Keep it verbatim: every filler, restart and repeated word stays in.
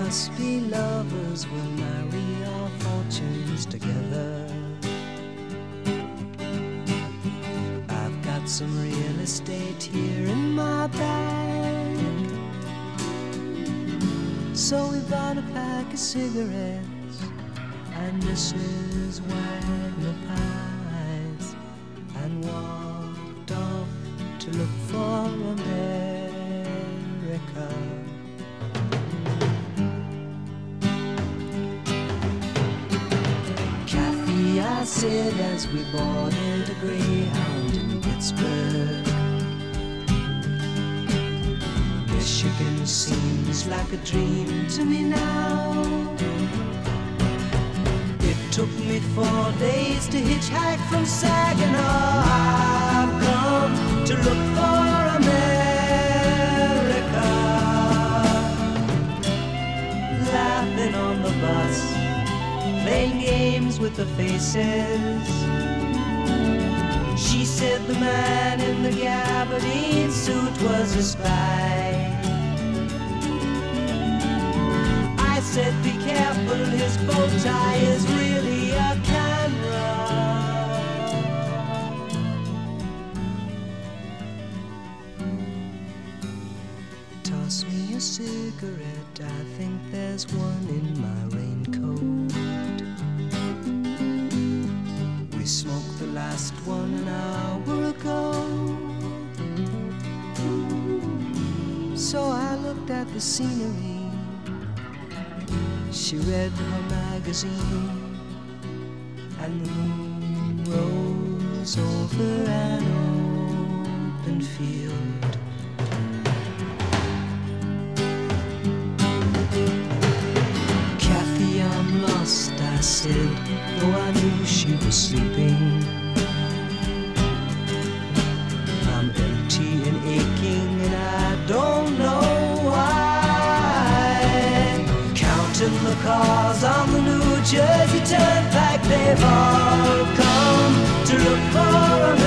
must be lovers will marry our fortunes together. I've got some real estate here in my bag, so we bought a pack of cigarettes and Missus Wagner pies and walked off to look for America. Kathy, I said as we boarded a Greyhound in Pittsburgh, Michigan seems like a dream to me now. It took me four days to hitchhike from Saginaw. I've come to look for America. Laughing on the bus, playing games with the faces. She said the man in the gabardine suit was a spy. I said be careful, his bow tie is really a camera. Toss me a cigarette, I think there's one in my raincoat. We smoked the last one an hour ago. So I looked at the scenery. She read her magazine, and the moon rose over an open field. Kathy, I'm lost, I said, though I knew she was sleeping. I'm empty and aching, and I don't know why. Counting the cars on the New Jersey Turnpike, they've all come to look for a